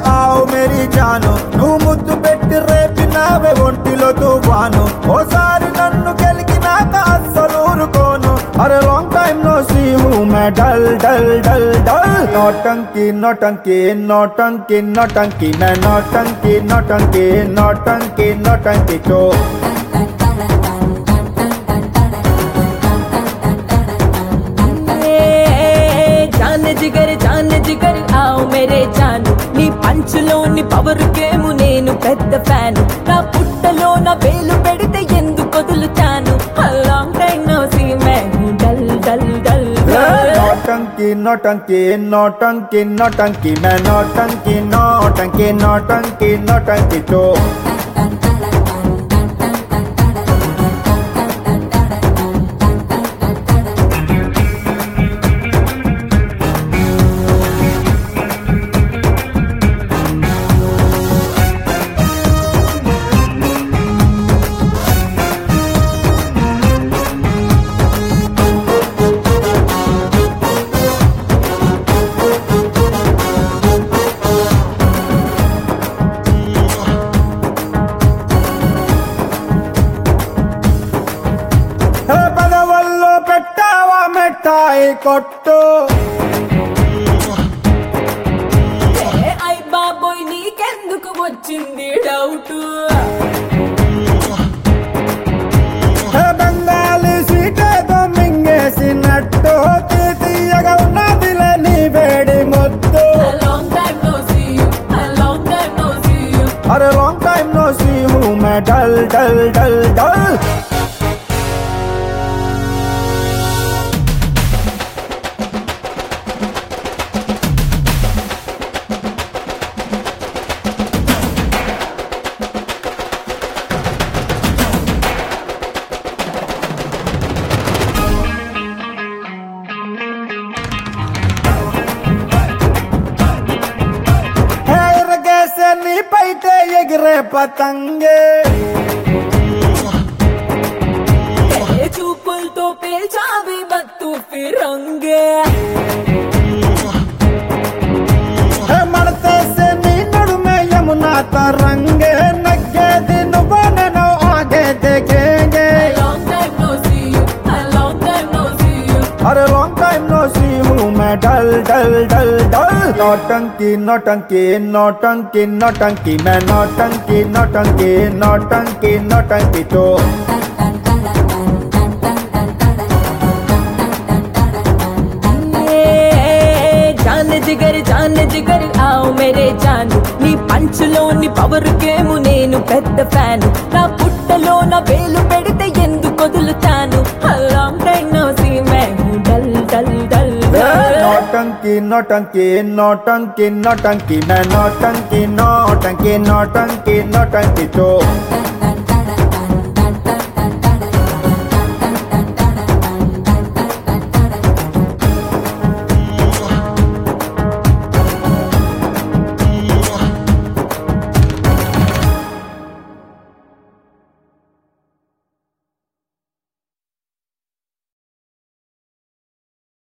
ఆవు మేరీ జాను నువ్వు ముద్దు పెట్టి రేపినావే ఒంటిలో తుఫాను ఓసారి నన్ను గెలికినాక అస్సలు ఊరుకోను అరే లాంగ్ టైమ్ నో సీ హూ మే డల్ డల్ డల్ డల్ నోటంకి నోటంకి నోటంకి నోటంకి మే నోటంకి నోటంకి నోటంకి నోటంకి తో జాన్ జిగర్ ఆవు మేరే జాను నీ పంచులోని పవర్ గేము నేను పెద్ద ఫ్యాను నా పుట్టలో నా వేలు పెడితే ఎందుకు వదులుతాను లాంగ్ టైం నో సీ మే డల్ డల్ డల్ నోటంకి నోటంకి నోటంకి నోటంకి మే నోటంకి నోటంకి నోటంకి నోటంకి తో పదవల్లో పెట్టావా మిఠాయి కొట్టు ఐ బాబోయ్ నీకెందుకు వచ్చింది డౌట్ బెంగాలీ సీటేదో మింగేసినట్టు తీయగా ఉన్నదిలే నీ వేడి ముద్దు long time no see you long time no see you అరే లాంగ్ టైమ్ నో సీ హూ మే డల్ డల్ డల్ డల్ నీ పైతే ఎగిరే పతంగే చూపులతో పేల్చావి మత్తు ఫిరంగే మడతేసే నీ నడుమే యమునా తరంగే నగ్గేది నువ్వు నేను ఆగేదే గేగే long time no see you long time no see you అరే లాంగ్ టైమ్ నో సీ హూ మే డల్ డల్ డల్ డల్ నోటంకి నోటంకి నోటంకి నోటంకి మే నోటంకి నోటంకి నోటంకి నోటంకి తో జాన్ జిగర్ ఆవు మేరే జాను నీ పంచులోని పవర్ గేము నేను పెద్ద ఫ్యాను నా పుట్టలో నా వేలు పెడితే ఎందుకు వదులుతాను లాంగ్ టైం నో సీ మే డల్ డల్ డల్ నోటంకి నోటంకి నోటంకి నోటంకి మే నోటంకి నోటంకి నోటంకి నోటంకి తో